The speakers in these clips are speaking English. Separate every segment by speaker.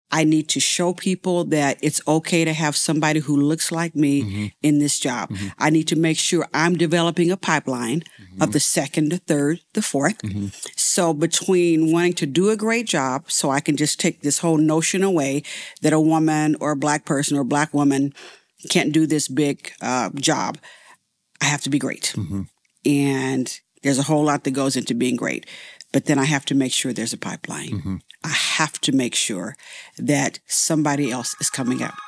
Speaker 1: I need to show people that it's okay to have somebody who looks like me in this job. I need to make sure I'm developing a pipeline of the second, the third, the fourth. So between wanting to do a great job, so I can just take this whole notion away that a woman or a Black person or a Black woman can't do this big job, I have to be great. And there's a whole lot that goes into being great. But then I have to make sure there's a pipeline. I have to make sure that somebody else is coming up.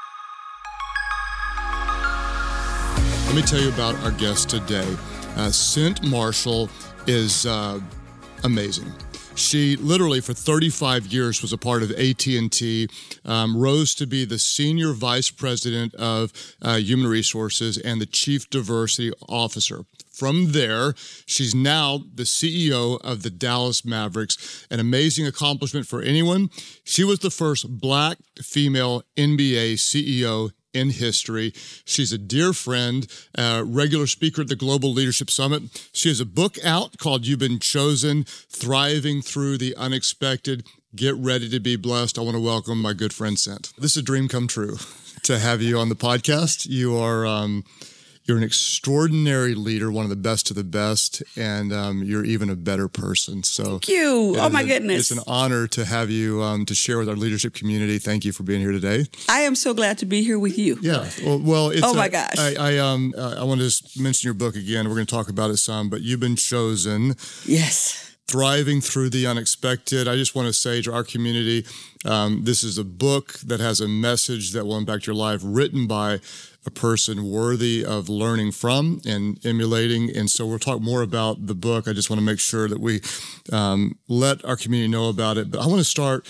Speaker 2: Let me tell you about our guest today. Cent Marshall is amazing. She literally for 35 years was a part of AT&T, rose to be the Senior Vice President of Human Resources and the Chief Diversity Officer. From there, she's now the CEO of the Dallas Mavericks, an amazing accomplishment for anyone. She was the first Black female NBA CEO in history. She's a dear friend, regular speaker at the Global Leadership Summit. She has a book out called You've Been Chosen, Thriving Through the Unexpected. Get ready to be blessed. I want to welcome my good friend, Cent. This is a dream come true to have you on the podcast. You are... You're an extraordinary leader, one of the best of the best, and you're even a better person. So,
Speaker 1: thank you. Oh, my goodness.
Speaker 2: It's an honor to have you to share with our leadership community. Thank you for being here today.
Speaker 1: I am so glad to be here with you.
Speaker 2: Yeah. Well it's,
Speaker 1: oh, my gosh.
Speaker 2: I want to just mention your book again. We're going to talk about it some, but You've Been Chosen.
Speaker 1: Yes.
Speaker 2: Thriving Through the Unexpected. I just want to say to our community, this is a book that has a message that will impact your life, written by a person worthy of learning from and emulating. And so we'll talk more about the book. I just want to make sure that we let our community know about it. But I want to start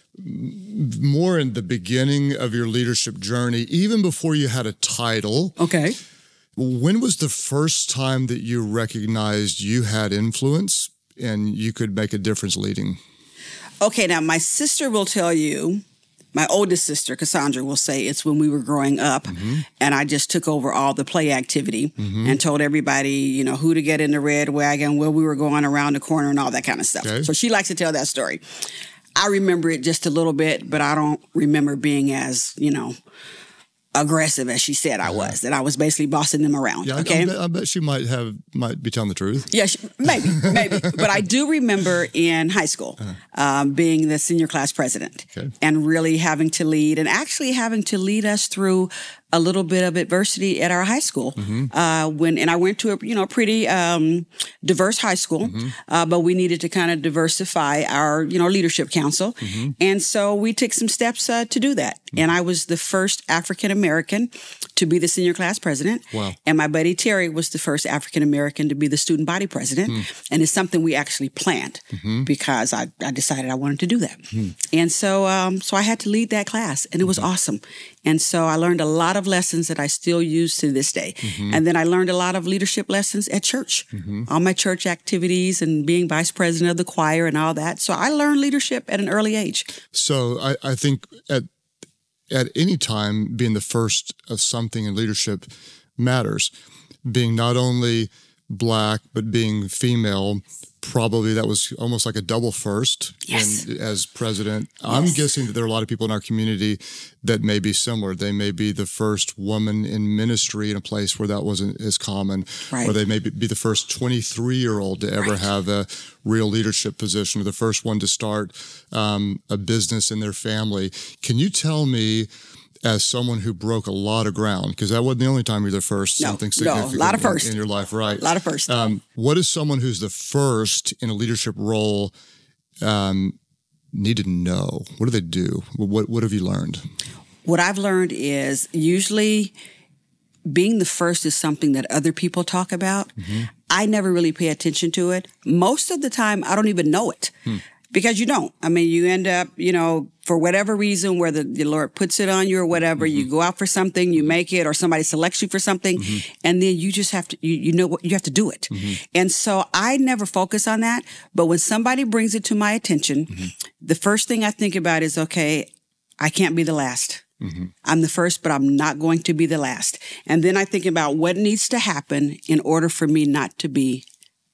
Speaker 2: more in the beginning of your leadership journey, even before you had a title.
Speaker 1: Okay.
Speaker 2: When was the first time that you recognized you had influence and you could make a difference leading?
Speaker 1: Okay, now my sister will tell you, my oldest sister, Cassandra, will say it's when we were growing up and I just took over all the play activity and told everybody, you know, who to get in the red wagon, where we were going around the corner and all that kind of stuff. Okay. So she likes to tell that story. I remember it just a little bit, but I don't remember being as, you know, aggressive as she said I was, that I was basically bossing them around.
Speaker 2: Yeah,
Speaker 1: okay?
Speaker 2: I bet she might be telling the truth.
Speaker 1: Yeah, maybe. But I do remember in high school being the senior class president and really having to lead and actually having to lead us through a little bit of adversity at our high school. And I went to a pretty diverse high school, but we needed to kind of diversify our leadership council, and so we took some steps to do that. And I was the first African American to be the senior class president. Wow. And my buddy Terry was the first African American to be the student body president. And it's something we actually planned because I decided I wanted to do that. And so I had to lead that class, and it was awesome. And so I learned a lot of lessons that I still use to this day. And then I learned a lot of leadership lessons at church, all my church activities and being vice president of the choir and all that. So I learned leadership at an early age.
Speaker 2: So I think at any time, being the first of something in leadership matters. Being not only Black, but being female, probably that was almost like a double first as president. Yes. I'm guessing that there are a lot of people in our community that may be similar. They may be the first woman in ministry in a place where that wasn't as common, or they may be the first 23-year-old to ever have a real leadership position, or the first one to start a business in their family. Can you tell me, as someone who broke a lot of ground, because that wasn't the only time you're the first, something significant
Speaker 1: a lot of firsts
Speaker 2: in your life, right?
Speaker 1: A lot of firsts.
Speaker 2: What is someone who's the first in a leadership role need to know? What do they do? What have you learned?
Speaker 1: What I've learned is usually being the first is something that other people talk about. I never really pay attention to it. Most of the time, I don't even know it. Because you don't. I mean, you end up, for whatever reason, whether the Lord puts it on you or whatever, you go out for something, you make it, or somebody selects you for something, and then you just have to, you know what, you have to do it. And so I never focus on that. But when somebody brings it to my attention, the first thing I think about is, okay, I can't be the last. I'm the first, but I'm not going to be the last. And then I think about what needs to happen in order for me not to be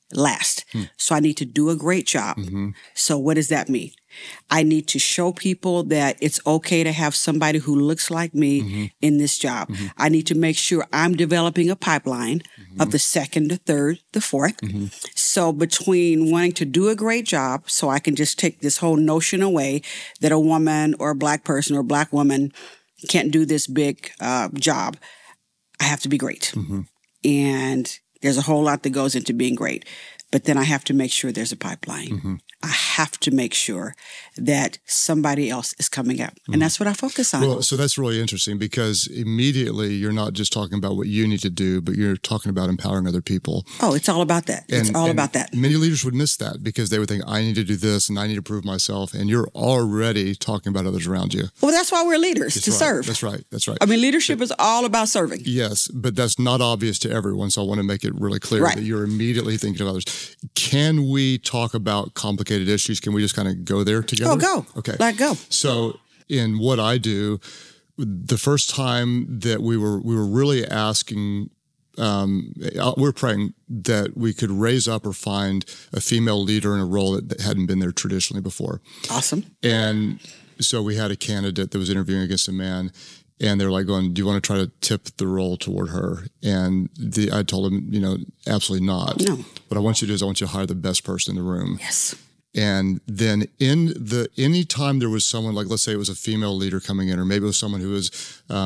Speaker 1: last. So I need to do a great job. So what does that mean? I need to show people that it's okay to have somebody who looks like me in this job. I need to make sure I'm developing a pipeline of the second, the third, the fourth. So between wanting to do a great job, so I can just take this whole notion away that a woman or a Black person or a Black woman can't do this big job, I have to be great. And there's a whole lot that goes into being great. But then I have to make sure there's a pipeline. I have to make sure that somebody else is coming up. And that's what I focus on.
Speaker 2: Well, so that's really interesting because immediately you're not just talking about what you need to do, but you're talking about empowering other people.
Speaker 1: Oh, it's all about that. It's all about that.
Speaker 2: Many leaders would miss that because they would think, I need to do this and I need to prove myself. And you're already talking about others around you.
Speaker 1: Well, that's why we're leaders, to serve.
Speaker 2: That's right. That's right.
Speaker 1: I mean, leadership is all about serving.
Speaker 2: Yes, but that's not obvious to everyone. So I want to make it really clear that you're immediately thinking of others. Can we talk about complicated issues? Can we just kind of go there together?
Speaker 1: Oh, go.
Speaker 2: Okay.
Speaker 1: Let go.
Speaker 2: So in what I do, the first time that we were really asking, we're praying that we could raise up or find a female leader in a role that hadn't been there traditionally before.
Speaker 1: Awesome.
Speaker 2: And so we had a candidate that was interviewing against a man. And they're like going, do you want to try to tip the role toward her? And I told him, absolutely not.
Speaker 1: No.
Speaker 2: What I want you to do is I want you to hire the best person in the room.
Speaker 1: Yes.
Speaker 2: And then any time there was someone, like let's say it was a female leader coming in, or maybe it was someone who was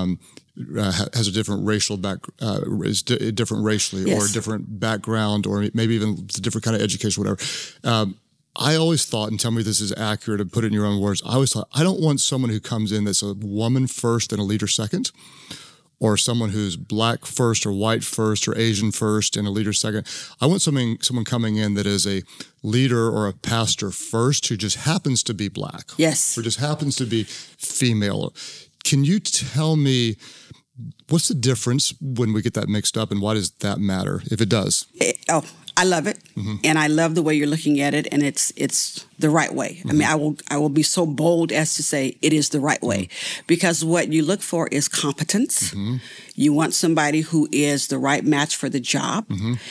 Speaker 2: has a different racial is different racially, or a different background, or maybe even a different kind of education, whatever. I always thought, and tell me if this is accurate and put it in your own words, I always thought, I don't want someone who comes in that's a woman first and a leader second, or someone who's Black first or white first or Asian first and a leader second. I want someone coming in that is a leader or a pastor first who just happens to be Black.
Speaker 1: Yes.
Speaker 2: Or just happens to be female. Can you tell me what's the difference when we get that mixed up, and why does that matter, if it does?
Speaker 1: I love it. And I love the way you're looking at it, and it's the right way. I mean, I will be so bold as to say it is the right way, because what you look for is competence. You want somebody who is the right match for the job,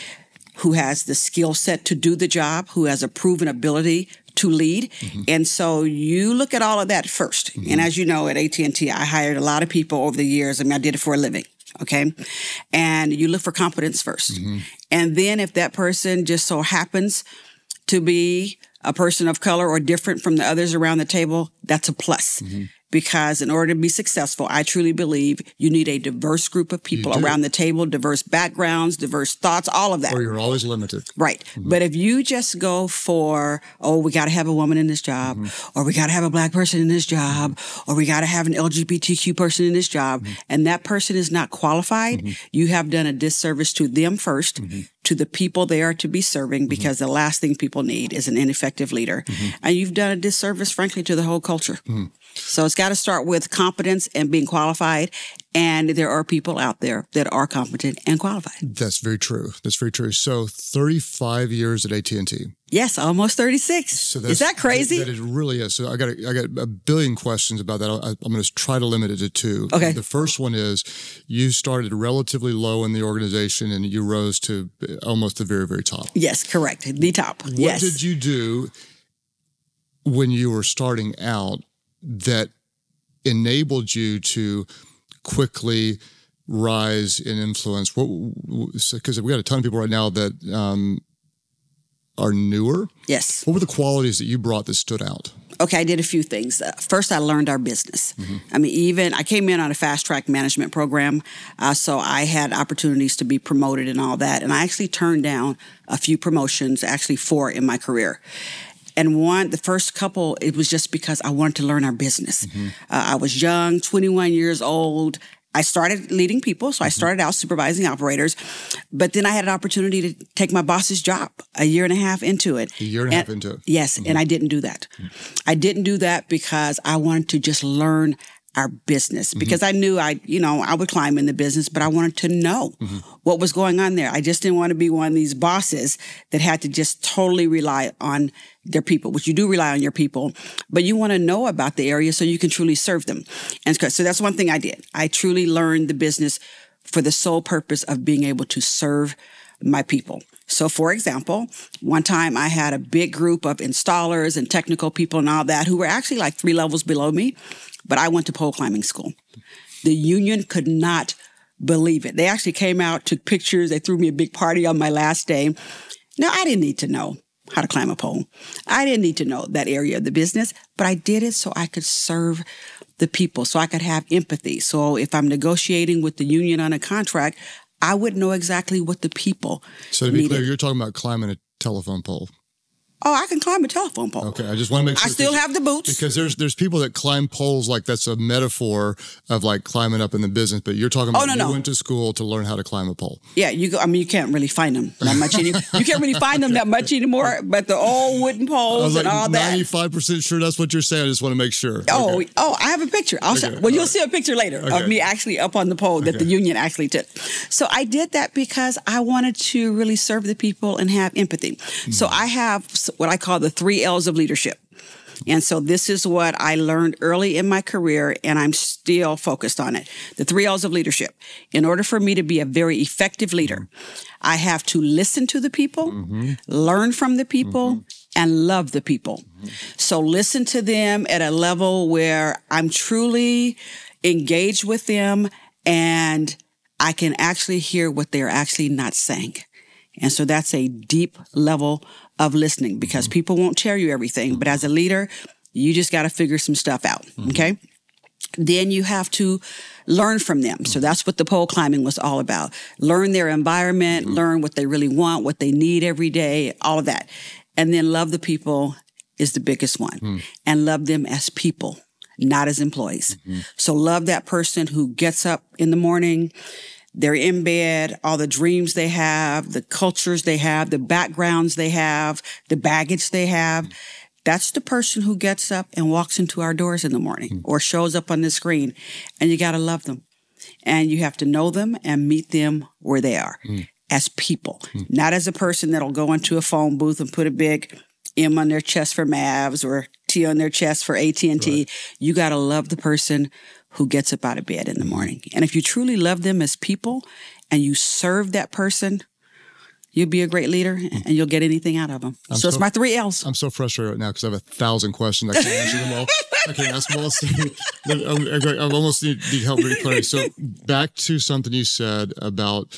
Speaker 1: who has the skill set to do the job, who has a proven ability to lead. And so you look at all of that first. And as you know, at AT&T, I hired a lot of people over the years. I mean, I did it for a living. Okay. And you look for competence first. And then if that person just so happens to be a person of color or different from the others around the table, that's a plus. Because in order to be successful, I truly believe you need a diverse group of people around the table, diverse backgrounds, diverse thoughts, all of that.
Speaker 2: Or you're always limited.
Speaker 1: Right. But if you just go for, we got to have a woman in this job, or we got to have a Black person in this job, or we got to have an LGBTQ person in this job, and that person is not qualified, you have done a disservice to them first, to the people they are to be serving, because the last thing people need is an ineffective leader. And you've done a disservice, frankly, to the whole culture. So it's got to start with competence and being qualified. And there are people out there that are competent and qualified.
Speaker 2: That's very true. That's very true. So 35 years at AT&T.
Speaker 1: Yes, almost 36. So is that crazy?
Speaker 2: That it really is. So I got a billion questions about that. I'm going to try to limit it to two.
Speaker 1: Okay.
Speaker 2: The first one is, you started relatively low in the organization and you rose to almost the very, very top.
Speaker 1: Yes, correct. The top.
Speaker 2: What did you do when you were starting out that enabled you to quickly rise in influence? Because we got a ton of people right now that are newer.
Speaker 1: Yes.
Speaker 2: What were the qualities that you brought that stood out?
Speaker 1: Okay, I did a few things. First, I learned our business. I mean, I came in on a fast track management program, so I had opportunities to be promoted and all that. And I actually turned down a few promotions, actually 4 in my career. And the first couple, it was just because I wanted to learn our business. I was young, 21 years old. I started leading people, so I started out supervising operators. But then I had an opportunity to take my boss's job a year and a half into it.
Speaker 2: A year and a half into it.
Speaker 1: Yes, and I didn't do that. I didn't do that because I wanted to just learn our business, because I knew I would climb in the business, but I wanted to know what was going on there. I just didn't want to be one of these bosses that had to just totally rely on their people, which you do rely on your people, but you want to know about the area so you can truly serve them. And so that's one thing I did. I truly learned the business for the sole purpose of being able to serve my people. So for example, one time I had a big group of installers and technical people and all that who were actually like 3 levels below me, but I went to pole climbing school. The union could not believe it. They actually came out, took pictures. They threw me a big party on my last day. Now, I didn't need to know how to climb a pole. I didn't need to know that area of the business, but I did it so I could serve the people, so I could have empathy. So if I'm negotiating with the union on a contract, I would know exactly what the people
Speaker 2: So to be
Speaker 1: needed.
Speaker 2: clear, you're talking about climbing a telephone pole.
Speaker 1: Oh, I can climb a telephone pole.
Speaker 2: Okay, I just want to make sure.
Speaker 1: I still have the boots.
Speaker 2: Because there's people that climb poles like that's a metaphor of like climbing up in the business, but you're talking about you went to school to learn how to climb a pole.
Speaker 1: Yeah, you can't really find them that much anymore. You can't really find them that much anymore, but the old wooden poles and all that.
Speaker 2: 95% sure that's what you're saying. I just want to make sure.
Speaker 1: Oh, I have a picture. You'll see a picture later of me actually up on the pole that the union actually took. So I did that because I wanted to really serve the people and have empathy. So I have what I call the 3 L's of leadership. And so this is what I learned early in my career, and I'm still focused on it. The 3 L's of leadership. In order for me to be a very effective leader, I have to listen to the people, learn from the people, and love the people. So listen to them at a level where I'm truly engaged with them and I can actually hear what they're actually not saying. And so that's a deep level of listening because people won't tell you everything. But as a leader, you just got to figure some stuff out. Okay. Then you have to learn from them. So that's what the pole climbing was all about. Learn their environment, learn what they really want, what they need every day, all of that. And then love the people is the biggest one. And love them as people, not as employees. So love that person who gets up in the morning, they're in bed, all the dreams they have, the cultures they have, the backgrounds they have, the baggage they have. That's the person who gets up and walks into our doors in the morning or shows up on the screen. And you got to love them. And you have to know them and meet them where they are as people, not as a person that'll go into a phone booth and put a big M on their chest for Mavs or T on their chest for AT&T. Right. You got to love the person who gets up out of bed in the morning. And if you truly love them as people and you serve that person, you'll be a great leader and you'll get anything out of them. So it's my 3 L's.
Speaker 2: I'm so frustrated right now because I have 1,000 questions. I can't answer them all. I can't ask them all. I almost need help really clearly. So back to something you said about,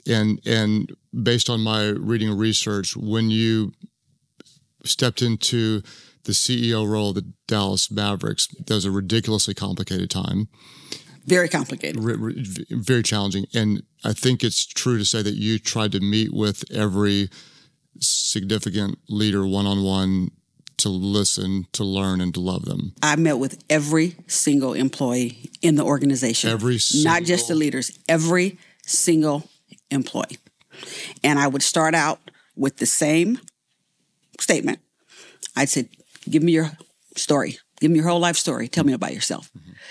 Speaker 2: and based on my reading and research, when you stepped into the CEO role of the Dallas Mavericks, that was a ridiculously complicated time.
Speaker 1: Very complicated.
Speaker 2: Very challenging. And I think it's true to say that you tried to meet with every significant leader one-on-one to listen, to learn, and to love them.
Speaker 1: I met with every single employee in the organization. Not just the leaders, every single employee. And I would start out with the same statement. I'd say, give me your story. Give me your whole life story. Tell me about yourself.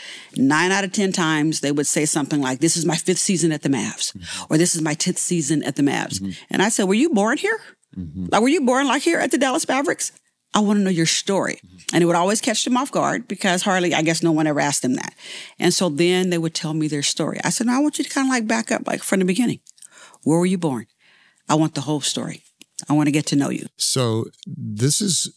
Speaker 1: 9 out of 10 times, they would say something like, this is my 5th season at the Mavs, or this is my 10th season at the Mavs. And I said, were you born here? Like, were you born like here at the Dallas Mavericks? I want to know your story. And it would always catch them off guard because hardly, I guess no one ever asked them that. And so then they would tell me their story. I said, no, I want you to kind of like back up like from the beginning. Where were you born? I want the whole story. I want to get to know you.
Speaker 2: So this is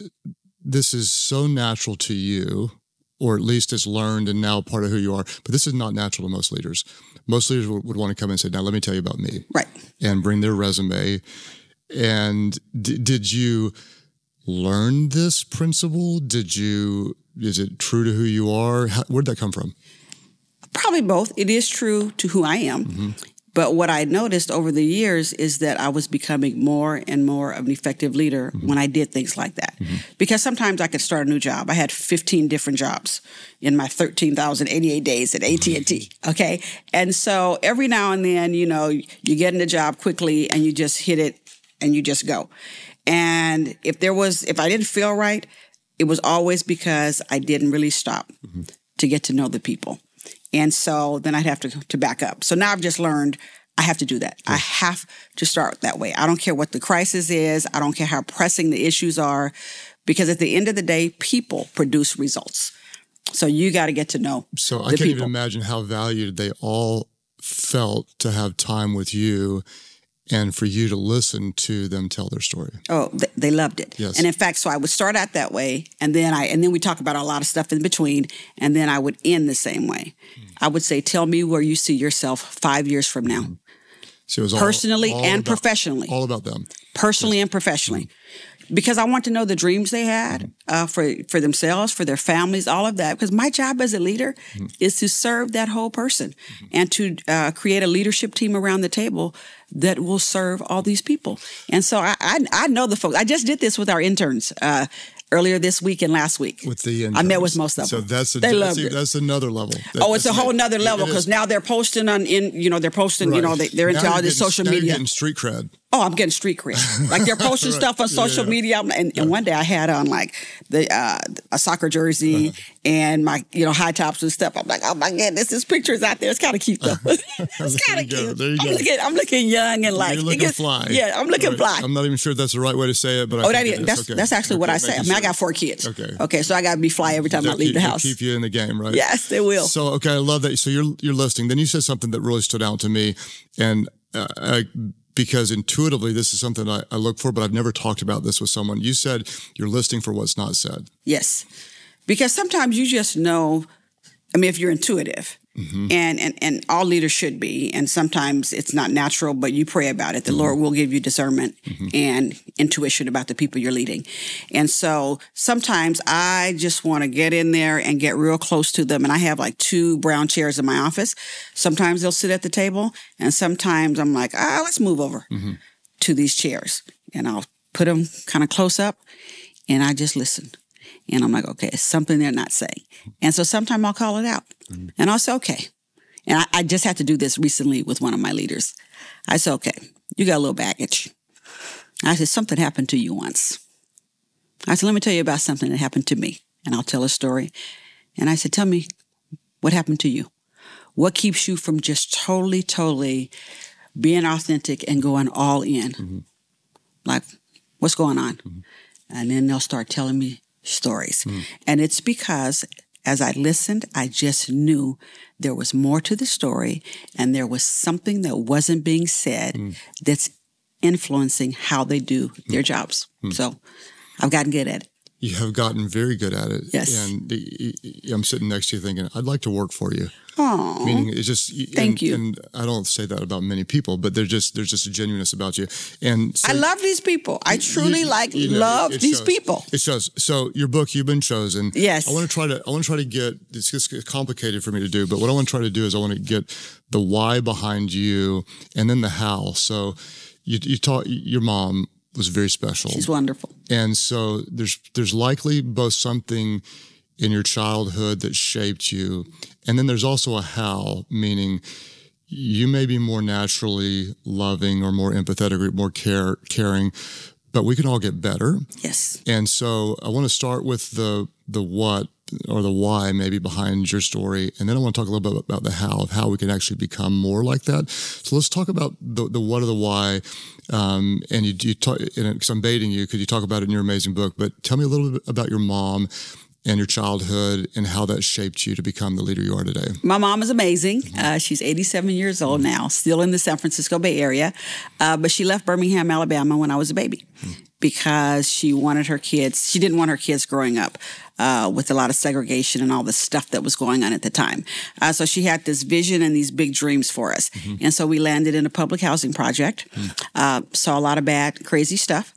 Speaker 2: so natural to you, or at least it's learned and now part of who you are. But this is not natural to most leaders. Most leaders would want to come and say, now let me tell you about me.
Speaker 1: Right. And
Speaker 2: bring their resume. And did you learn this principle? Is it true to who you are? Where'd that come from?
Speaker 1: Probably both. It is true to who I am. But what I noticed over the years is that I was becoming more and more of an effective leader when I did things like that. Because sometimes I could start a new job. I had 15 different jobs in my 13,088 days at AT&T. Okay. And so every now and then, you get in a job quickly and you just hit it and you just go. And if I didn't feel right, it was always because I didn't really stop to get to know the people. And so then I'd have to back up. So now I've just learned I have to do that. I have to start that way. I don't care what the crisis is. I don't care how pressing the issues are, because at the end of the day, people produce results. So you got to get to know
Speaker 2: So I can't even imagine how valued they all felt to have time with you and for you to listen to them tell their story.
Speaker 1: Oh, they loved it.
Speaker 2: Yes.
Speaker 1: And in fact, so I would start out that way, and then we talk about a lot of stuff in between, and then I would end the same way. I would say, tell me where you see yourself 5 years from now.
Speaker 2: So it was
Speaker 1: personally
Speaker 2: all
Speaker 1: and
Speaker 2: about,
Speaker 1: professionally.
Speaker 2: All about them.
Speaker 1: Personally and professionally. Because I want to know the dreams they had for themselves, for their families, all of that. Because my job as a leader is to serve that whole person and to create a leadership team around the table that will serve all these people. And so I know the folks. I just did this with our interns earlier this week and last week.
Speaker 2: With the interns.
Speaker 1: I met with most of them.
Speaker 2: So
Speaker 1: they loved it.
Speaker 2: That's another level.
Speaker 1: It's a whole nother level because now they're posting they're posting,
Speaker 2: right.
Speaker 1: they're into all this social media.
Speaker 2: You're getting street cred.
Speaker 1: Oh, I'm getting street cred. Like they're posting
Speaker 2: right.
Speaker 1: stuff on social media. And one day I had on like a soccer jersey and my, high tops and stuff. I'm like, oh my goodness, this picture's out there. It's kind of cute though. It's kind of cute.
Speaker 2: There you go.
Speaker 1: I'm looking young and like.
Speaker 2: You're looking fly.
Speaker 1: Yeah, I'm looking fly.
Speaker 2: I'm not even sure if that's the right way to say it, but
Speaker 1: that's actually what I say. I mean, I got 4 kids. Okay, so I got to be fly every time I leave the house.
Speaker 2: Keep you in the game, right?
Speaker 1: Yes, they will.
Speaker 2: So, okay, I love that. So you're listening. Then you said something that really stood out to me, and because intuitively this is something I look for, but I've never talked about this with someone. You said you're listening for what's not said.
Speaker 1: Yes, because sometimes you just know. I mean, if you're intuitive. And all leaders should be. And sometimes it's not natural, but you pray about it. The Lord will give you discernment and intuition about the people you're leading. And so sometimes I just want to get in there and get real close to them. And I have like 2 brown chairs in my office. Sometimes they'll sit at the table. And sometimes I'm like, let's move over to these chairs. And I'll put them kind of close up and I just listen. And I'm like, okay, it's something they're not saying. And so sometimes I'll call it out. And I'll say, okay. And I just had to do this recently with one of my leaders. I said, okay, you got a little baggage. I said, something happened to you once. I said, let me tell you about something that happened to me. And I'll tell a story. And I said, tell me what happened to you. What keeps you from just totally being authentic and going all in? Like, what's going on? And then they'll start telling me stories. And it's because as I listened, I just knew there was more to the story and there was something that wasn't being said that's influencing how they do their jobs. So I've gotten good at it.
Speaker 2: You have gotten very good at it.
Speaker 1: Yes.
Speaker 2: And I'm sitting next to you thinking, I'd like to work for you.
Speaker 1: Oh,
Speaker 2: meaning it's just
Speaker 1: thank you.
Speaker 2: And I don't say that about many people, but there's just a genuineness about you. And so
Speaker 1: I love these people. I truly love these people.
Speaker 2: It shows. So your book, You've Been Chosen.
Speaker 1: Yes.
Speaker 2: I want to try to get. It's just complicated for me to do, but what I want to try to do is I want to get the why behind you, and then the how. So you taught your mom was very special.
Speaker 1: She's wonderful.
Speaker 2: And so there's likely both something in your childhood that shaped you, and then there's also a how, meaning you may be more naturally loving or more empathetic or more caring, but we can all get better.
Speaker 1: Yes.
Speaker 2: And so I want to start with the what or the why maybe behind your story, and then I want to talk a little bit about the how of how we can actually become more like that. So let's talk about the what or the why. And you talk, because I'm baiting you, because you talk about it in your amazing book. But tell me a little bit about your mom and your childhood and how that shaped you to become the leader you are today.
Speaker 1: My mom is amazing. She's 87 years old now, still in the San Francisco Bay Area. But she left Birmingham, Alabama when I was a baby because she didn't want her kids growing up with a lot of segregation and all the stuff that was going on at the time. So she had this vision and these big dreams for us. And so we landed in a public housing project, saw a lot of bad, crazy stuff.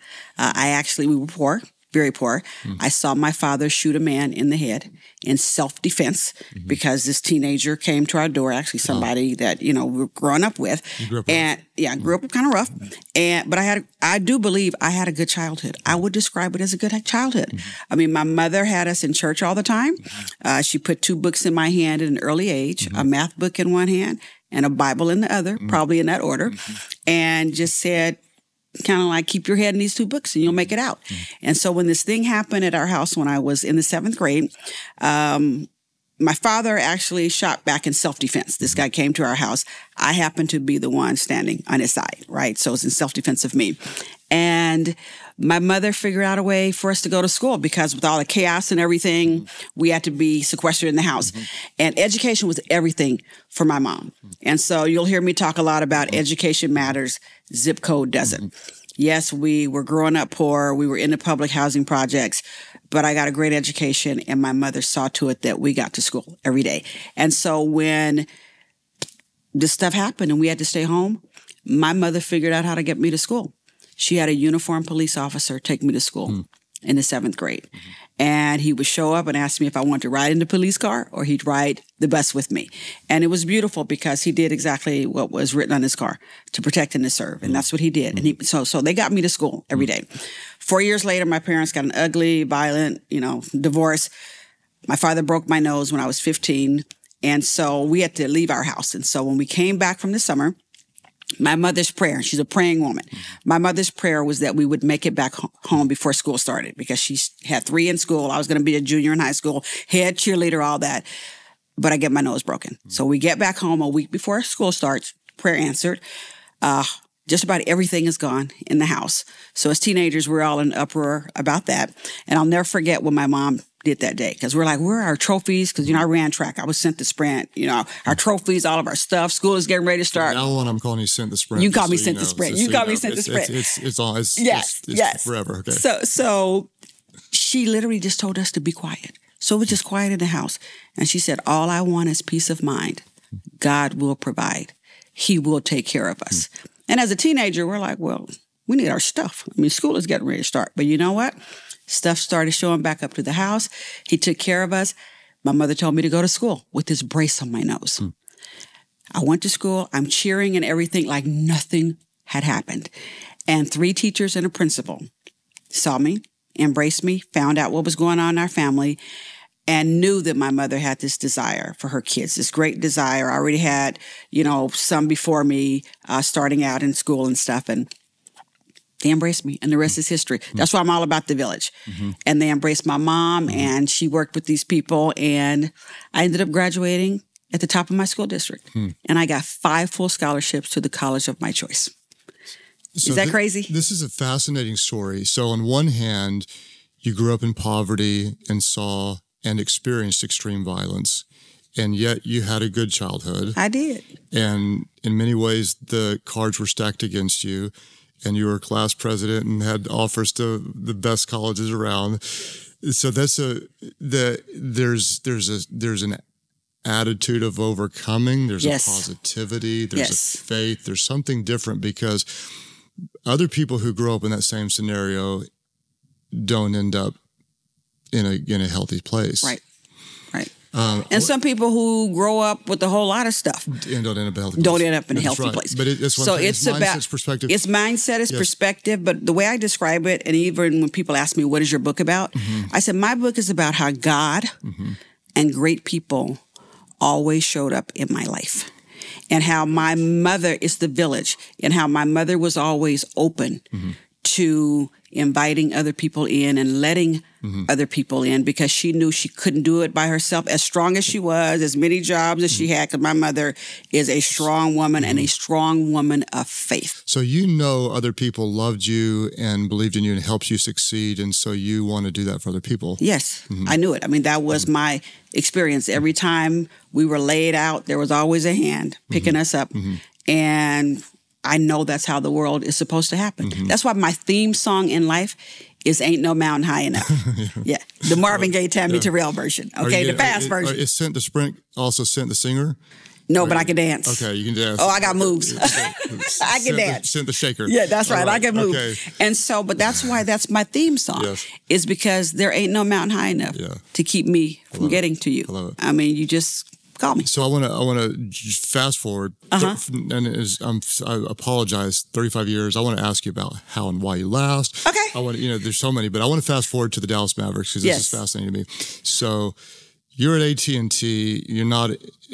Speaker 1: We were poor. Very poor. I saw my father shoot a man in the head in self-defense because this teenager came to our door, actually somebody that, we were growing up with.
Speaker 2: Grew up
Speaker 1: I grew up kind of rough. But I do believe I had a good childhood. I would describe it as a good childhood. I mean, my mother had us in church all the time. She put 2 books in my hand at an early age, a math book in one hand and a Bible in the other, probably in that order, and just said, kind of like, keep your head in these 2 books and you'll make it out. And so when this thing happened at our house when I was in the 7th grade, my father actually shot back in self-defense. This guy came to our house. I happened to be the one standing on his side, right? So it's in self-defense of me. And my mother figured out a way for us to go to school because with all the chaos and everything, we had to be sequestered in the house. And education was everything for my mom. And so you'll hear me talk a lot about education matters, zip code doesn't. Yes, we were growing up poor. We were in the public housing projects, but I got a great education and my mother saw to it that we got to school every day. And so when this stuff happened and we had to stay home, my mother figured out how to get me to school. She had a uniformed police officer take me to school in the 7th grade. And he would show up and ask me if I wanted to ride in the police car or he'd ride the bus with me. And it was beautiful because he did exactly what was written on his car, to protect and to serve. And that's what he did. And so they got me to school every day. 4 years later, my parents got an ugly, violent, divorce. My father broke my nose when I was 15. And so we had to leave our house. And so when we came back from the summer, my mother's prayer, she's a praying woman. My mother's prayer was that we would make it back home before school started because she had 3 in school. I was going to be a junior in high school, head cheerleader, all that. But I get my nose broken. So we get back home a week before school starts, prayer answered. Just about everything is gone in the house. So as teenagers, we're all in uproar about that. And I'll never forget what my mom did that day because we're like, where are our trophies? Because, I ran track. I was sent to sprint, our trophies, all of our stuff. School is getting ready to start.
Speaker 2: Now on, I'm calling you sent to sprint.
Speaker 1: You call me sent to sprint. You call me sent to sprint.
Speaker 2: It's forever. Okay.
Speaker 1: So she literally just told us to be quiet. So we're just quiet in the house. And she said, all I want is peace of mind. God will provide. He will take care of us. And as a teenager, we're like, well, we need our stuff. School is getting ready to start. But you know what? Stuff started showing back up to the house. He took care of us. My mother told me to go to school with this brace on my nose. I went to school. I'm cheering and everything like nothing had happened. And 3 teachers and a principal saw me, embraced me, found out what was going on in our family, and knew that my mother had this desire for her kids, this great desire. I already had, some before me starting out in school and stuff. And they embraced me, and the rest is history. That's why I'm all about the village. And they embraced my mom, and she worked with these people, and I ended up graduating at the top of my school district. And I got 5 full scholarships to the college of my choice. Is that crazy?
Speaker 2: This is a fascinating story. So on one hand, you grew up in poverty and saw and experienced extreme violence, and yet you had a good childhood.
Speaker 1: I did.
Speaker 2: And in many ways, the cards were stacked against you. And you were class president and had offers to the best colleges around. So that's there's an attitude of overcoming. There's a positivity. There's a faith. There's something different because other people who grow up in that same scenario don't end up in a healthy place.
Speaker 1: Right. And some people who grow up with a whole lot of stuff
Speaker 2: don't end up in a healthy place.
Speaker 1: But
Speaker 2: it's mindset, perspective.
Speaker 1: It's mindset, it's perspective. But the way I describe it, and even when people ask me, what is your book about? I said, my book is about how God and great people always showed up in my life. And how my mother is the village. And how my mother was always open to inviting other people in and letting other people in because she knew she couldn't do it by herself. As strong as she was, as many jobs as she had, because my mother is a strong woman and a strong woman of faith.
Speaker 2: So other people loved you and believed in you and helped you succeed, and so you want to do that for other people.
Speaker 1: Yes, I knew it. That was my experience. Every time we were laid out, there was always a hand picking us up. And I know that's how the world is supposed to happen. That's why my theme song in life is Ain't No Mountain High Enough. The Marvin Gaye, Tammy Terrell version. Okay, the fast version.
Speaker 2: Is Sent to Sprint also Sent the Singer?
Speaker 1: No, but I can dance.
Speaker 2: Okay, you can dance.
Speaker 1: Oh, I got moves. I can dance.
Speaker 2: Sent the Shaker.
Speaker 1: Yeah, that's right. I can move. Okay. And so, but that's why that's my theme song. Is because there ain't no mountain high enough to keep me from getting to you.
Speaker 2: I love it.
Speaker 1: You just call me.
Speaker 2: So I want to fast forward, and I apologize. 35 years. I want to ask you about how and why you last.
Speaker 1: Okay.
Speaker 2: I want there's so many, but I want to fast forward to the Dallas Mavericks because this is fascinating to me. So you're at AT&T. You're not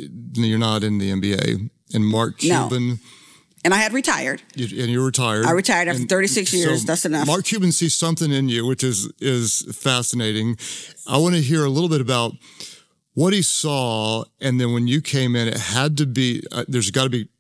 Speaker 2: in the NBA. And Mark Cuban.
Speaker 1: No. And I had retired.
Speaker 2: And you were retired.
Speaker 1: I retired after 36 years. That's enough.
Speaker 2: Mark Cuban sees something in you, which is fascinating. I want to hear a little bit about what he saw, and then when you came in, it had to be, there's got to be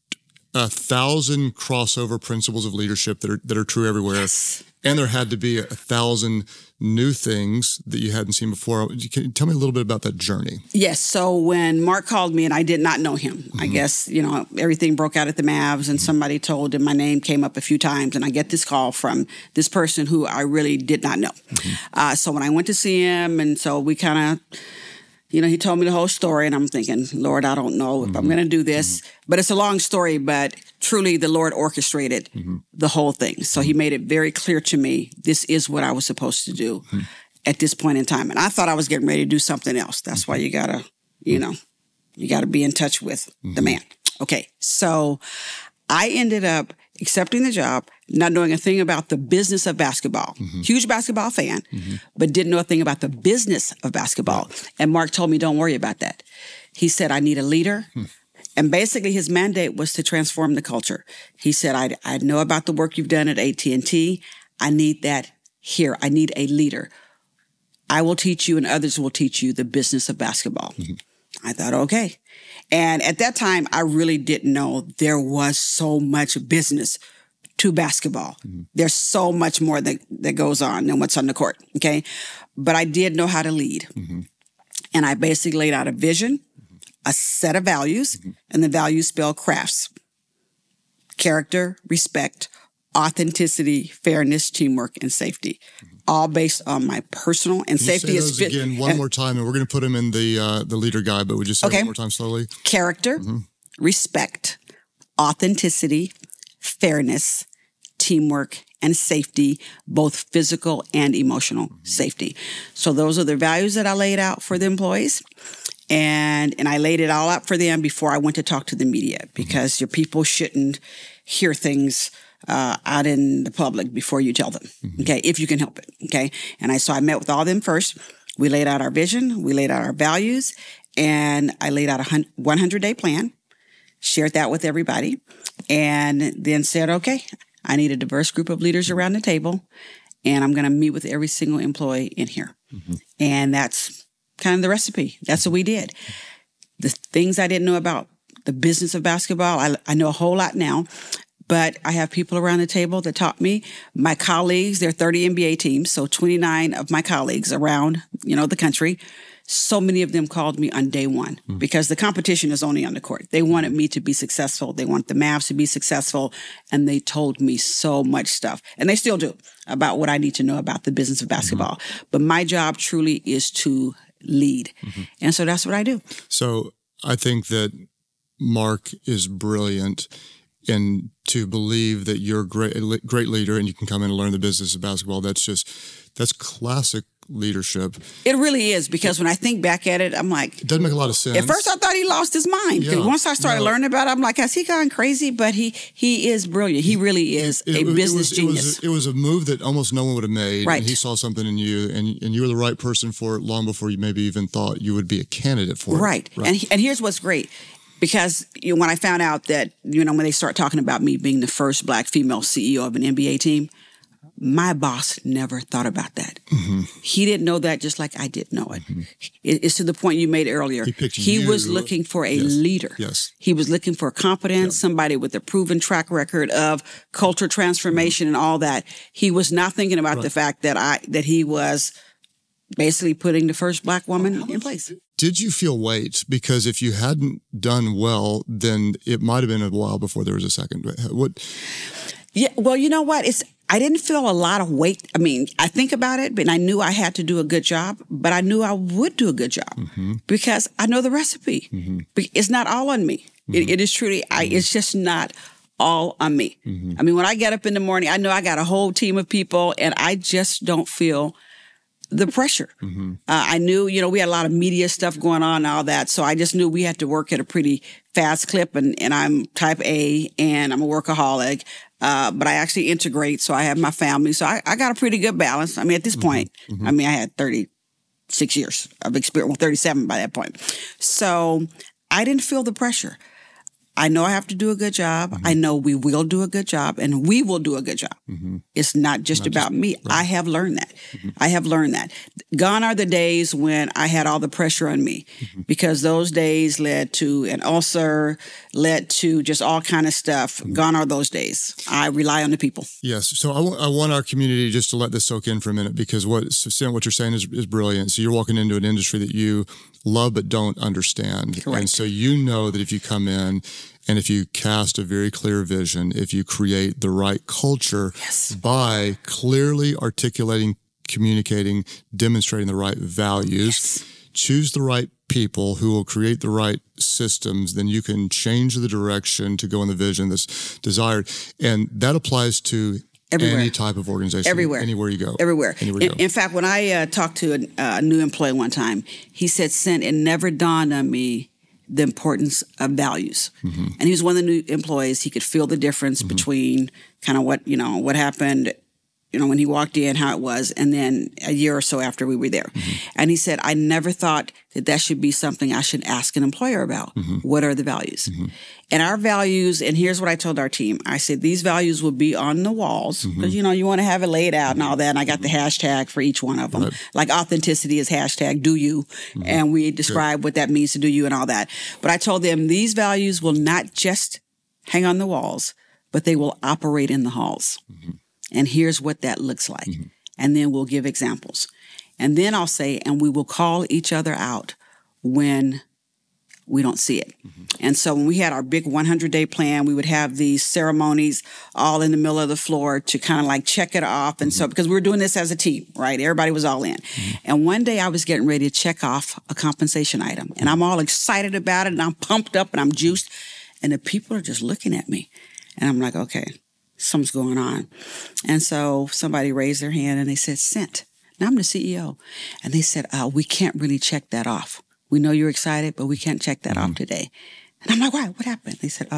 Speaker 2: 1,000 crossover principles of leadership that are true everywhere.
Speaker 1: Yes.
Speaker 2: And there had to be 1,000 new things that you hadn't seen before. Can you tell me a little bit about that journey?
Speaker 1: Yes. So when Mark called me, and I did not know him, I guess, everything broke out at the Mavs, and somebody told him my name came up a few times, and I get this call from this person who I really did not know. So when I went to see him, and so we kind of, he told me the whole story, and I'm thinking, Lord, I don't know if I'm going to do this. But it's a long story, but truly the Lord orchestrated the whole thing. So he made it very clear to me, this is what I was supposed to do at this point in time. And I thought I was getting ready to do something else. That's why you got to, you got to be in touch with the man. Okay, so I ended up accepting the job, not knowing a thing about the business of basketball. Huge basketball fan, but didn't know a thing about the business of basketball. And Mark told me, don't worry about that. He said, I need a leader. And basically his mandate was to transform the culture. He said, I know about the work you've done at AT&T. I need that here. I need a leader. I will teach you and others will teach you the business of basketball. I thought, okay. And at that time, I really didn't know there was so much business to basketball. There's so much more that goes on than what's on the court, okay? But I did know how to lead. And I basically laid out a vision, a set of values, and the values spell crafts. Character, respect, authenticity, fairness, teamwork, and safety. All based on my personal and safety
Speaker 2: is fit. Again, one more time, and we're going to put them in the leader guide, but would you say it one more time slowly?
Speaker 1: Character, respect, authenticity, fairness, teamwork, and safety, both physical and emotional safety. So those are the values that I laid out for the employees. And I laid it all out for them before I went to talk to the media, because your people shouldn't hear things out in the public before you tell them, okay, if you can help it, okay? And so I met with all of them first. We laid out our vision, we laid out our values, and I laid out a 100-day plan, shared that with everybody, and then said, okay, I need a diverse group of leaders around the table, and I'm going to meet with every single employee in here. And that's kind of the recipe. That's what we did. The things I didn't know about the business of basketball, I know a whole lot now. But I have people around the table that taught me. My colleagues, there are 30 NBA teams, so 29 of my colleagues around, the country. So many of them called me on day one because the competition is only on the court. They wanted me to be successful. They want the Mavs to be successful. And they told me so much stuff. And they still do about what I need to know about the business of basketball. But my job truly is to lead. And so that's what I do. So
Speaker 2: I think that Mark is brilliant and to believe that you're a great leader and you can come in and learn the business of basketball. That's classic leadership.
Speaker 1: It really is, because when I think back at it, I'm like,
Speaker 2: it doesn't make a lot of sense.
Speaker 1: At first I thought he lost his mind. Yeah, once I started learning about it, I'm like, has he gone crazy? But he is brilliant. He really is a business genius.
Speaker 2: It was a move that almost no one would have made. Right. And he saw something in you, and you were the right person for it long before you maybe even thought you would be a candidate for it.
Speaker 1: Right. And here's what's great. Because when I found out that, when they start talking about me being the first Black female CEO of an NBA team, my boss never thought about that. He didn't know that, just like I didn't know it. It's to the point you made earlier. He was looking for a leader.
Speaker 2: Yes.
Speaker 1: He was looking for competence, somebody with a proven track record of culture transformation and all that. He was not thinking about the fact that he was basically putting the first Black woman in place.
Speaker 2: Did you feel weight? Because if you hadn't done well, then it might have been a while before there was a second. What?
Speaker 1: Yeah, well, you know what? I didn't feel a lot of weight. I mean, I think about it, but I knew I had to do a good job, but I knew I would do a good job because I know the recipe. It's not all on me. It is truly, it's just not all on me. I mean, when I get up in the morning, I know I got a whole team of people and I just don't feel the pressure. I knew, we had a lot of media stuff going on and all that. So I just knew we had to work at a pretty fast clip. And I'm type A and I'm a workaholic. But I actually integrate. So I have my family. So I got a pretty good balance. I mean, at this point, I mean, I had 36 years of experience, 37 by that point. So I didn't feel the pressure. I know I have to do a good job. I know we will do a good job, and we will do a good job. It's not just about me. Right. I have learned that. I have learned that. Gone are the days when I had all the pressure on me, because those days led to an ulcer, led to just all kind of stuff. Gone are those days. I rely on the people.
Speaker 2: Yes. So I want our community just to let this soak in for a minute, because what you're saying is brilliant. So you're walking into an industry that you love but don't understand.
Speaker 1: Correct.
Speaker 2: And so you know that if you come in and if you cast a very clear vision, if you create the right culture by clearly articulating, communicating, demonstrating the right values, choose the right people who will create the right systems, then you can change the direction to go in the vision that's desired. And that applies to everywhere. Any type of organization.
Speaker 1: Everywhere.
Speaker 2: Anywhere you go.
Speaker 1: Everywhere.
Speaker 2: Anywhere you go.
Speaker 1: In fact, when I talked to a new employee one time, he said, "Cent, it never dawned on me the importance of values." And he was one of the new employees. He could feel the difference between kind of what happened, when he walked in, how it was, and then a year or so after we were there. And he said, "I never thought that should be something I should ask an employer about. What are the values?" And our values, and here's what I told our team. I said, these values will be on the walls, because, you want to have it laid out and all that. And I got the hashtag for each one of them. Right. Like authenticity is hashtag do you. And we describe what that means to do you and all that. But I told them these values will not just hang on the walls, but they will operate in the halls. And here's what that looks like. And then we'll give examples. And then I'll say, and we will call each other out when we don't see it. And so when we had our big 100-day plan, we would have these ceremonies all in the middle of the floor to kind of like check it off. And so, because we were doing this as a team, right? Everybody was all in. And one day I was getting ready to check off a compensation item, and I'm all excited about it, and I'm pumped up and I'm juiced. And the people are just looking at me. And I'm like, okay, something's going on. And so somebody raised their hand and they said, "Cent." Now I'm the CEO. And they said, "We can't really check that off. We know you're excited, but we can't check that off today." And I'm like, "Why? What happened?" They said,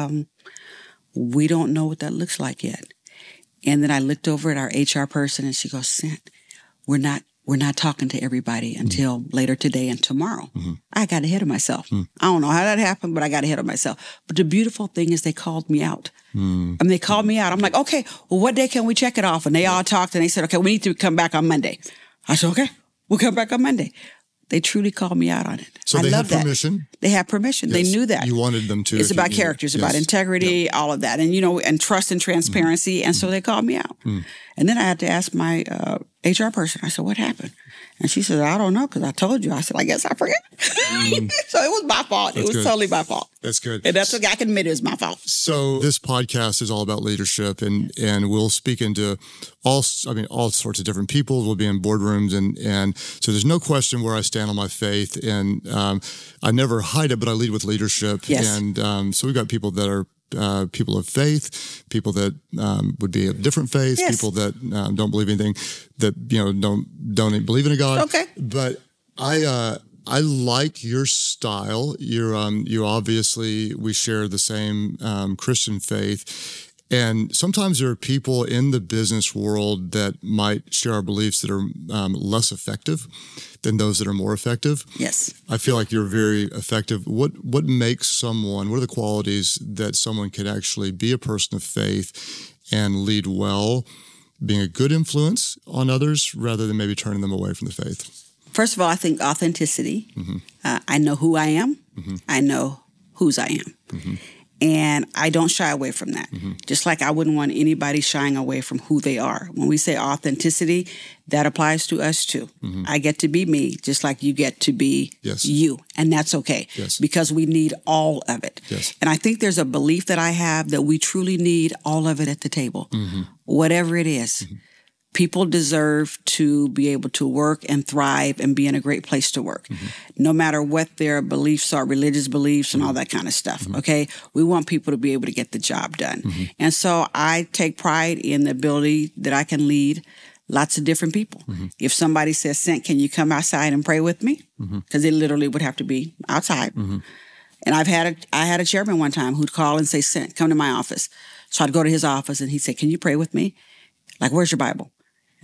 Speaker 1: "We don't know what that looks like yet." And then I looked over at our HR person and she goes, "Cent, we're not talking to everybody until later today and tomorrow." I got ahead of myself. I don't know how that happened, but I got ahead of myself. But the beautiful thing is they called me out. They called me out. I'm like, "Okay, well, what day can we check it off?" And they all talked and they said, "Okay, we need to come back on Monday." I said, "Okay, we'll come back on Monday." They truly called me out on it.
Speaker 2: So they had permission?
Speaker 1: They had permission. Yes. They knew that.
Speaker 2: You wanted them to.
Speaker 1: It's about character. It's about integrity, all of that. And, and trust and transparency. And so they called me out. And then I had to ask my HR person. I said, "What happened?" And she said, "I don't know, because I told you." I said, "I guess I forget." So it was my fault. It was totally my fault.
Speaker 2: That's good.
Speaker 1: And that's okay. I can admit it was my fault.
Speaker 2: So this podcast is all about leadership, and we'll speak into all sorts of different people. We'll be in boardrooms, and so there's no question where I stand on my faith, and I never hide it, but I lead with leadership.
Speaker 1: Yes.
Speaker 2: And so we've got people that are people of faith, people that would be of different faiths, people that don't believe anything, that don't believe in a God.
Speaker 1: Okay.
Speaker 2: But I like your style. You obviously, we share the same Christian faith. And sometimes there are people in the business world that might share our beliefs that are less effective than those that are more effective.
Speaker 1: Yes.
Speaker 2: I feel like you're very effective. What makes someone, what are the qualities that someone could actually be a person of faith and lead well, being a good influence on others rather than maybe turning them away from the faith?
Speaker 1: First of all, I think authenticity. I know who I am. I know whose I am. And I don't shy away from that. Just like I wouldn't want anybody shying away from who they are. When we say authenticity, that applies to us too. I get to be me, just like you get to be you. And that's okay, because we need all of it. And I think there's a belief that I have that we truly need all of it at the table, whatever it is. People deserve to be able to work and thrive and be in a great place to work, no matter what their beliefs are, religious beliefs and all that kind of stuff, okay? We want people to be able to get the job done. And so I take pride in the ability that I can lead lots of different people. If somebody says, "Cent, can you come outside and pray with me?" Because it literally would have to be outside. And I had a chairman one time who'd call and say, "Cent, come to my office." So I'd go to his office and he'd say, "Can you pray with me?" Like, "Where's your Bible?"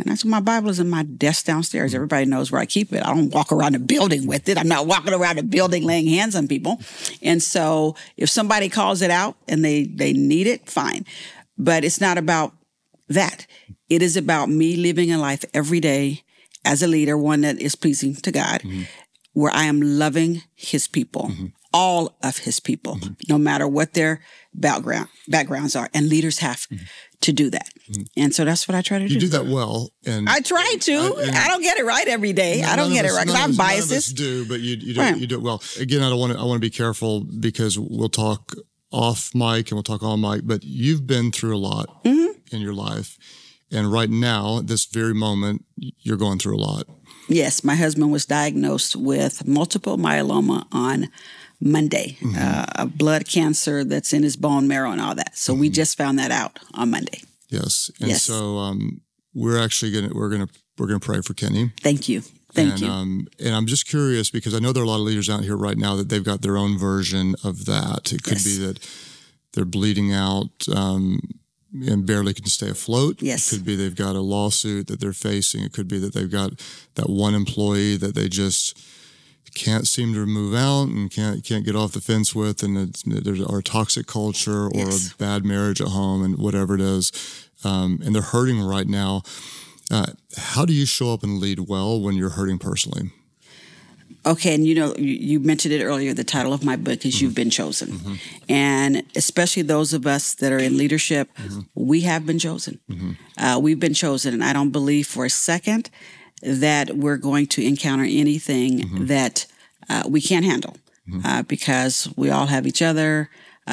Speaker 1: And I said, my Bible is in my desk downstairs. Everybody knows where I keep it. I don't walk around the building with it. I'm not walking around the building laying hands on people. And so if somebody calls it out and they need it, fine. But it's not about that. It is about me living a life every day as a leader, one that is pleasing to God, where I am loving his people, all of his people, no matter what their backgrounds are. And leaders have to do that. And so that's what I try to do.
Speaker 2: You do that well. And
Speaker 1: I try to. I don't get it right every day. I don't get it right. I have biases.
Speaker 2: None of us do, but you do it well. Again, I want to be careful because we'll talk off mic and we'll talk on mic, but you've been through a lot in your life. And right now, at this very moment, you're going through a lot. Yes.
Speaker 1: My husband was diagnosed with multiple myeloma on Monday, a blood cancer that's in his bone marrow and all that. So we just found that out on Monday.
Speaker 2: Yes. And so we're actually going to pray for Kenny.
Speaker 1: Thank you. Thank you.
Speaker 2: And I'm just curious because I know there are a lot of leaders out here right now that they've got their own version of that. It could be that they're bleeding out and barely can stay afloat.
Speaker 1: Yes.
Speaker 2: It could be they've got a lawsuit that they're facing. It could be that they've got that one employee that they just can't seem to move out and can't get off the fence with, and there's a toxic culture or a bad marriage at home and whatever it is, and they're hurting right now. How do you show up and lead well when you're hurting personally?
Speaker 1: Okay, and you mentioned it earlier, the title of my book is You've Been Chosen. And especially those of us that are in leadership, we have been chosen. We've been chosen, and I don't believe for a second that we're going to encounter anything that we can't handle because we all have each other.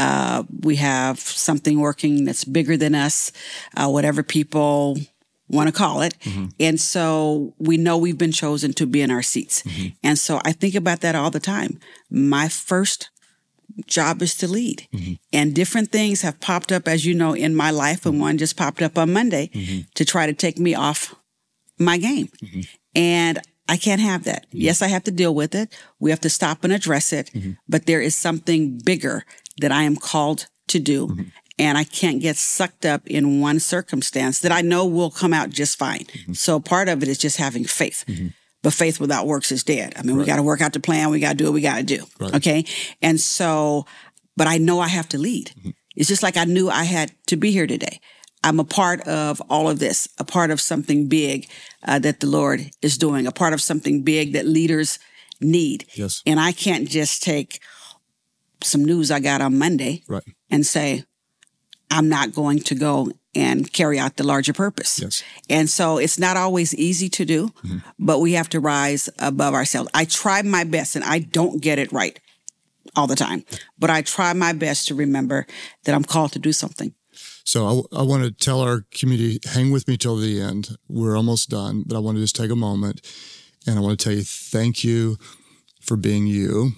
Speaker 1: We have something working that's bigger than us, whatever people want to call it. And so we know we've been chosen to be in our seats. And so I think about that all the time. My first job is to lead. And different things have popped up, as you know, in my life. And one just popped up on Monday to try to take me off my game. And I can't have that. Yes, I have to deal with it. We have to stop and address it. But there is something bigger that I am called to do. And I can't get sucked up in one circumstance that I know will come out just fine. So part of it is just having faith. But faith without works is dead. I mean, we got to work out the plan. We got to do what we got to do. Okay. And so, but I know I have to lead. It's just like I knew I had to be here today. I'm a part of all of this, a part of something big that the Lord is doing, a part of something big that leaders need.
Speaker 2: Yes.
Speaker 1: And I can't just take some news I got on Monday and say, I'm not going to go and carry out the larger purpose.
Speaker 2: Yes.
Speaker 1: And so it's not always easy to do, but we have to rise above ourselves. I try my best, and I don't get it right all the time, but I try my best to remember that I'm called to do something.
Speaker 2: So I want to tell our community, hang with me till the end. We're almost done, but I want to just take a moment and I want to tell you thank you for being you.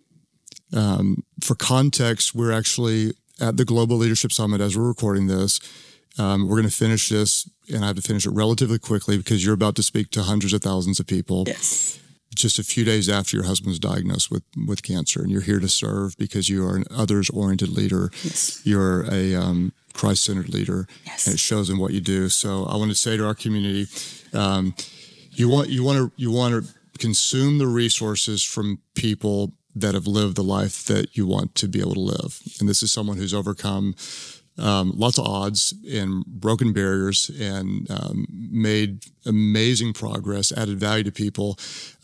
Speaker 2: For context, we're actually at the Global Leadership Summit as we're recording this. We're going to finish this, and I have to finish it relatively quickly because you're about to speak to hundreds of thousands of people.
Speaker 1: Yes.
Speaker 2: Just a few days after your husband was diagnosed with cancer, and you're here to serve because you are an others-oriented leader.
Speaker 1: Yes.
Speaker 2: You're a Christ-centered leader,
Speaker 1: yes.
Speaker 2: and it shows in what you do. So I want to say to our community, you want to consume the resources from people that have lived the life that you want to be able to live. And this is someone who's overcome lots of odds and broken barriers and made amazing progress, added value to people,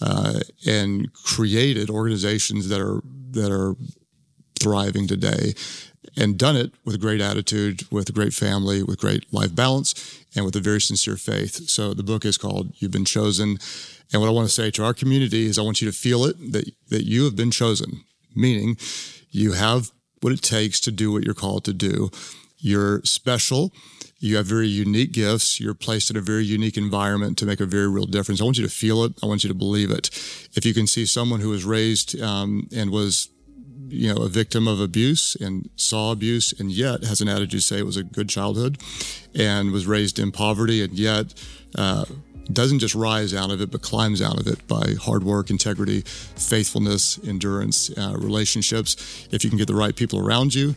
Speaker 2: and created organizations that are thriving today, and done it with a great attitude, with a great family, with great life balance, and with a very sincere faith. So the book is called You've Been Chosen. And what I want to say to our community is I want you to feel it, that you have been chosen, meaning you have what it takes to do what you're called to do. You're special. You have very unique gifts. You're placed in a very unique environment to make a very real difference. I want you to feel it. I want you to believe it. If you can see someone who was raised and was a victim of abuse and saw abuse and yet has an attitude to say it was a good childhood and was raised in poverty and yet doesn't just rise out of it, but climbs out of it by hard work, integrity, faithfulness, endurance, relationships. If you can get the right people around you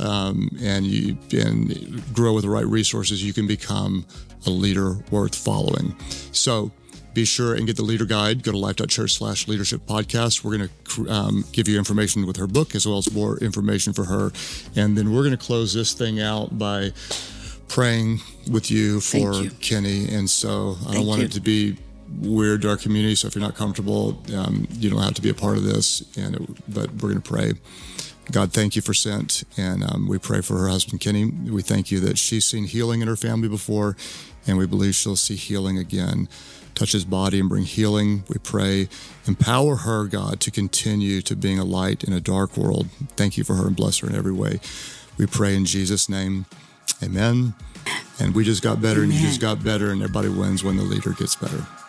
Speaker 2: and grow with the right resources, you can become a leader worth following. So be sure and get the Leader Guide. Go to life.church/leadership podcast. We're going to give you information with her book as well as more information for her. And then we're going to close this thing out by praying with you for Kenny. And so I don't want it to be weird to our community. So if you're not comfortable, you don't have to be a part of this. But we're going to pray. God, thank you for Sent. And we pray for her husband, Kenny. We thank you that she's seen healing in her family before, and we believe she'll see healing again. Touch his body and bring healing. We pray, empower her, God, to continue to being a light in a dark world. Thank you for her and bless her in every way. We pray in Jesus' name. Amen. And we just got better, and you just got better, and everybody wins when the leader gets better.